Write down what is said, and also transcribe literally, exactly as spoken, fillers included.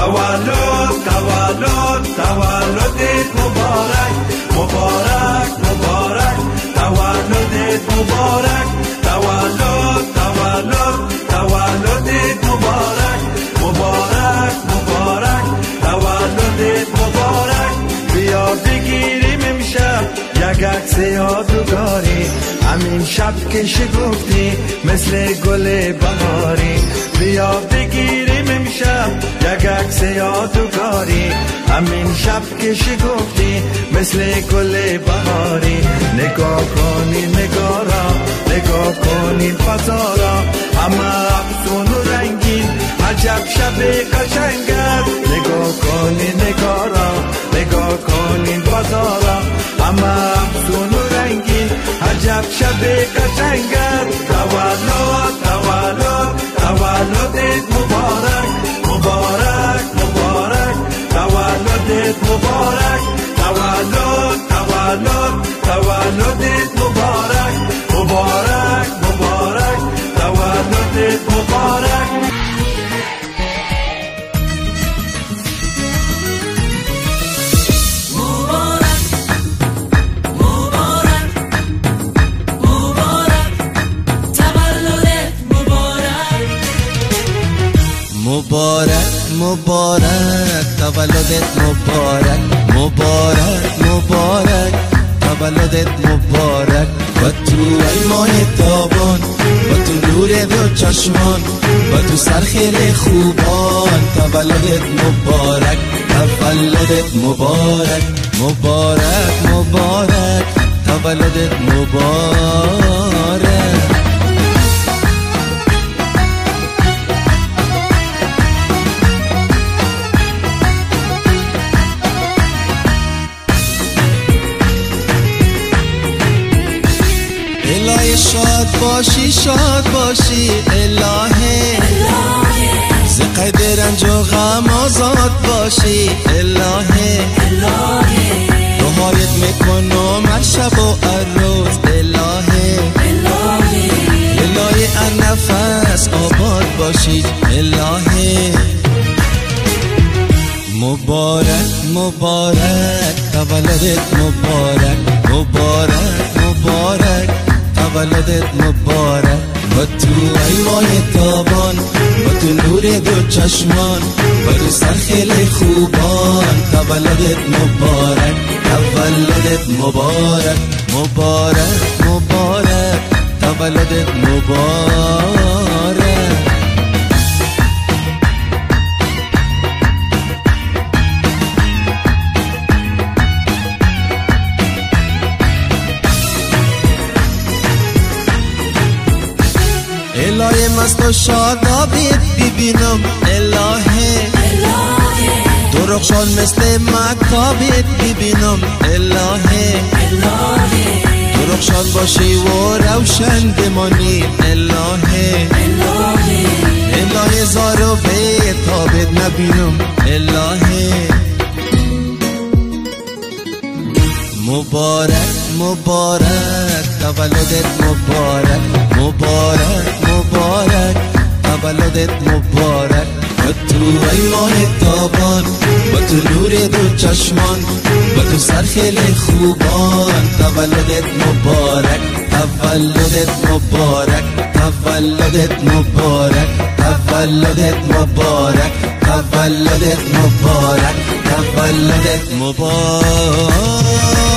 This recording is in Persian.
تولد تولد تولدت مبارک مبارک مبارک تولدت مبارک تولد تولد تولدت مبارک مبارک مبارک تولدت مبارک بیا بگیریم امشب یک عکس یادگاری همین شب که شگفتی مثل گل بهاری بیا بگیریم امشب یک عکس یادگاری همین شب که شگفتی مثل گل بهاری نگاه کنین نگاه را نگاه کنین فضا را همه افسون و رنگین عجب شب قشنگ است نگاه کنین نگاه را نگاه کنین فضا را همه افسون و رنگین عجب شب قشنگ است تولد تولد تولدت مبارک مبارک مبارک تولدت مبارک تولد تولد تولدت مبارک مبارک مبارک تولدت مبارک مبارک مبارک تولدت مبارک مبارک مبارک تولدت مبارک و تو ای ماه تابان و تو نور دو چشمان و تو سرخیل خوبان تولدت مبارک تولدت مبارک مبارک مبارک تولدت مبارک الهی شاد باشی شاد باشی الهی ز قید رنج و غم آزاد باشی الهی دعایت میکنم هر شب و هر روز الهی الهی هر نفس آباد باشی الهی مبارک مبارک تولدت مبارک مبارک مبارک تولدت مبارک و تو ای ماه تابان و تو نور دو چشمان و تو سرخیل خوبان تولدت مبارک تولدت مبارک مبارک مبارک تولدت مبارک الهی مست و شادابیت ببینم الهی درخشان مثل مکتابیت ببینم الهی درخشان باشی و روشن بمانی الهی الهی زار و بیتابت نبینم الهی مبارک مبارک تولدت مبارک مبارک مبارک تولدت مبارک و تو ای ماه تابان و تو نور دو چشمان و تو سرخیل خوبان تولدت مبارک تولدت مبارک تولدت مبارک تولدت مبارک تولدت مبارک تولدت مبارک